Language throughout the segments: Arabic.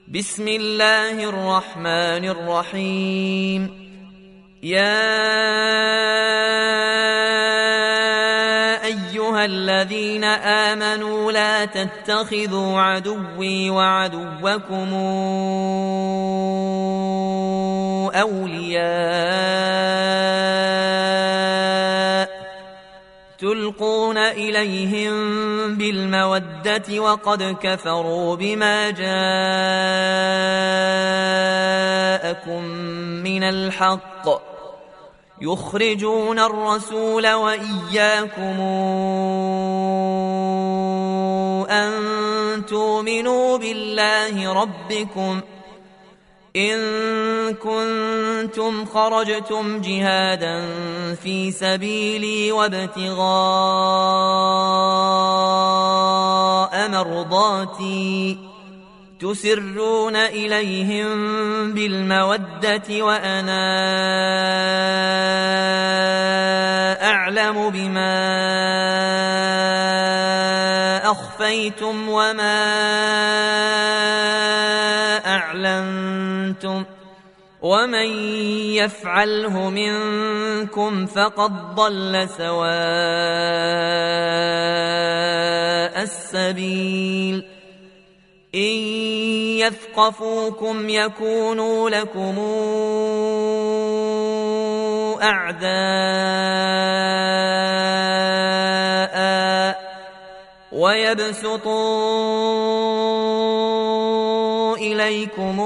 بسم الله الرحمن الرحيم. يا أيها الذين آمنوا لا تتخذوا عدوي وعدوكم أولياء تلقون إليهم بالمودة وقد كفروا بما جاءكم من الحق يخرجون الرسول وإياكم أن تؤمنوا بالله ربكم إن كنتم خرجتم جهادا في سبيلي وابتغاء مرضاتي تسرون إليهم بالمودة وأنا أعلم بما أخفيتم وما أعلنتم ومن يفعله منكم فقد ضل سواء السبيل إن يثقفوكم يكونوا لكم أعداء ويبسطوا إليكم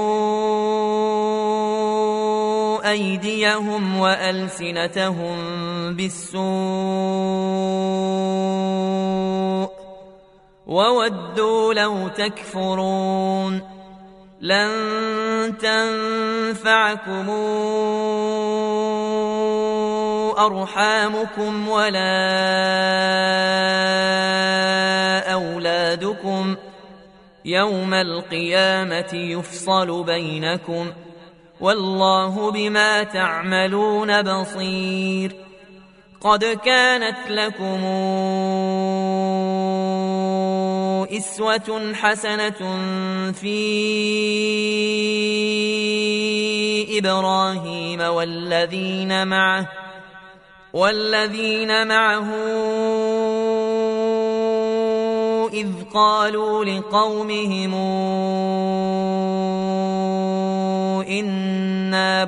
أيديهم وألسنتهم بالسوء وودوا لو تكفرون لن تنفعكم أرحامكم ولا أولادكم يوم القيامة يفصل بينكم والله بما تعملون بصير. قد كانت لكم أسوة حسنة في إبراهيم والذين معه إذ قالوا لقومهم إنا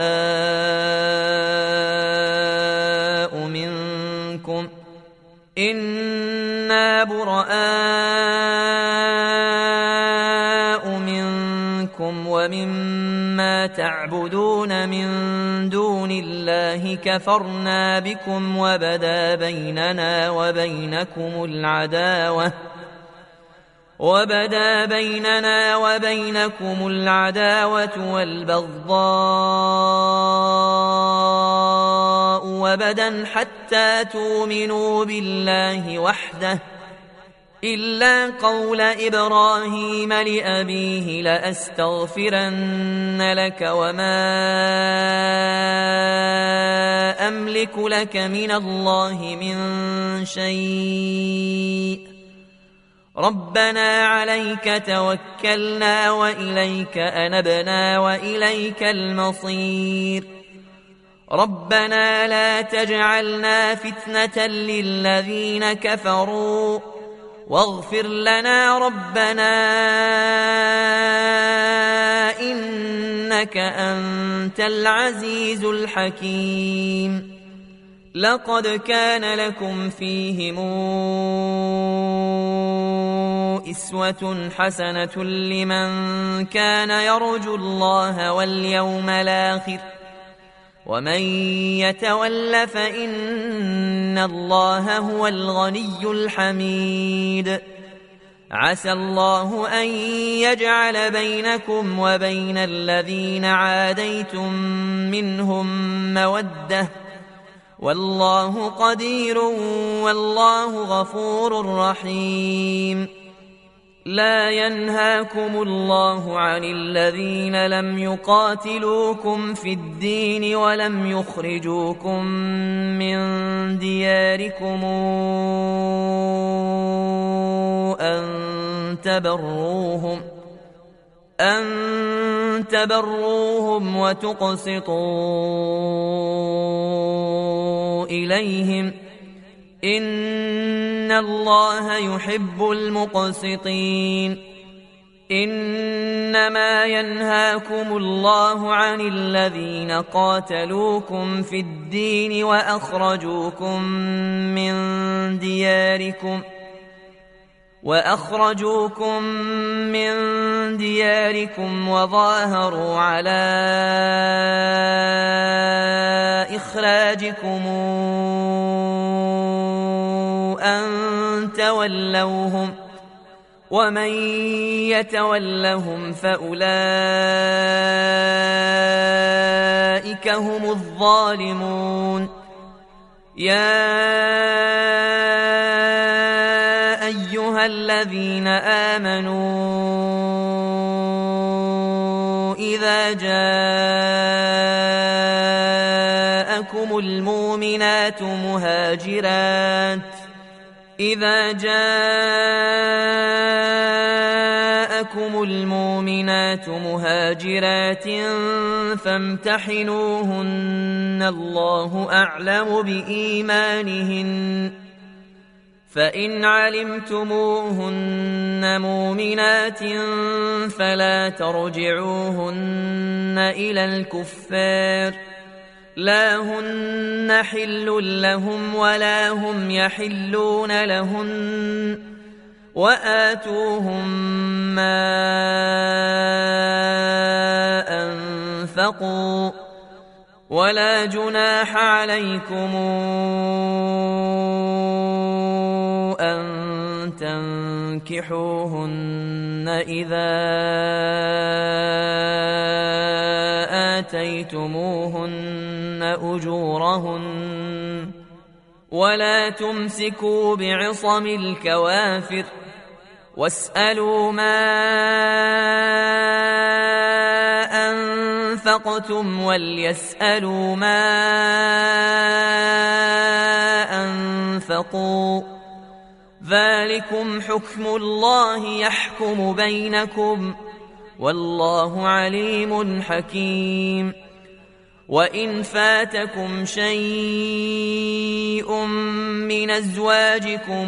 براء منكم ومما تعبدون من دون الله كفرنا بكم وبدا بيننا وبينكم العداوة والبغضاء وبدا حتى تؤمنوا بالله وحده إلا قول إبراهيم لأبيه لأستغفرن لك وما أملك لك من الله من شيء ربنا عليك توكلنا وإليك أنبنا وإليك المصير ربنا لا تجعلنا فتنة للذين كفروا واغفر لنا ربنا إنك أنت العزيز الحكيم. لقد كان لكم فيهم أسوة حسنة لمن كان يرجو الله واليوم الآخر ومن يتول فإن الله هو الغني الحميد. عسى الله أن يجعل بينكم وبين الذين عاديتم منهم مودة والله قدير والله غفور رحيم. لا ينهاكم الله عن الذين لم يقاتلوكم في الدين ولم يخرجوكم من دياركم أن أن تبروهم وتقسطوا إليهم إن الله يحب المقسطين. إنما ينهاكم الله عن الذين قاتلوكم في الدين وأخرجوكم من دياركم وظاهروا على إخراجكم أن تولوهم ومن يتولهم فأولئك هم الظالمون. يا أيها الذين آمنوا إذا جاءكم المؤمنات مهاجرات فامتحنوهن الله أعلم بإيمانهن فإن علمتموهن مؤمنات فلا ترجعوهن إلى الكفار لا هن حل لهم ولا هم يحلون لهن وآتوهم ما أنفقوا ولا جناح عليكم أن تنكحوهن إذا آتيتموهن أجورهن ولا تمسكوا بعصم الكوافر واسألوا ما أنفقتم وليسألوا ما أنفقوا ذلكم حكم الله يحكم بينكم والله عليم حكيم. وإن فاتكم شيء من أزواجكم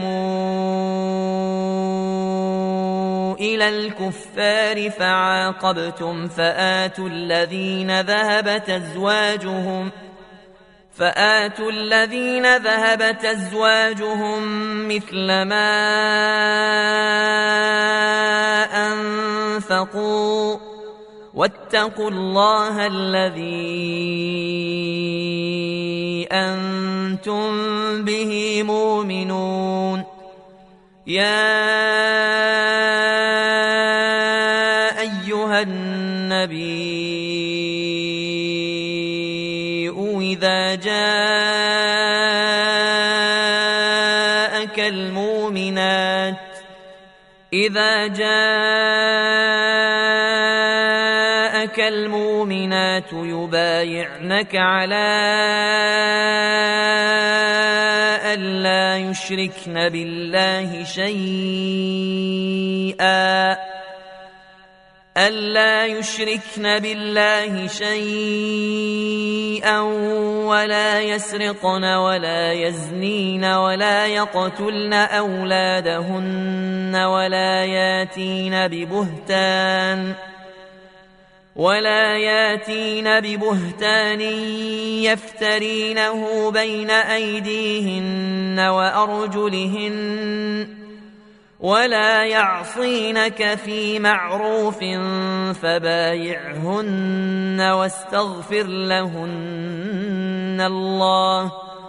إلى الكفار فعاقبتم فآتوا الذين ذهبت أزواجهم مثل ما أنفقوا واتقوا الله الذي أنتم به مؤمنون. يا أيها النبي إذا جاءك المؤمنات يبايعنك على ألا يشركن بالله شيئا ولا يسرقن ولا يزنين ولا يقتلن أولادهن ولا ياتين ببهتان يفترينه بين أيديهن وأرجلهن ولا يعصينك في معروف فبايعهن واستغفر لهن الله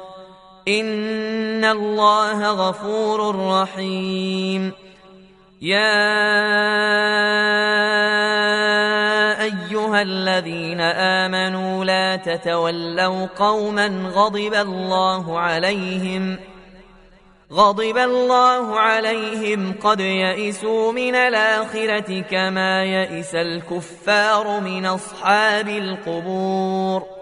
إن الله غفور رحيم. يا أيها الذين آمنوا لا تتولوا قوما غضب الله عليهم قد يئسوا من الآخرة كما يئس الكفار من أصحاب القبور.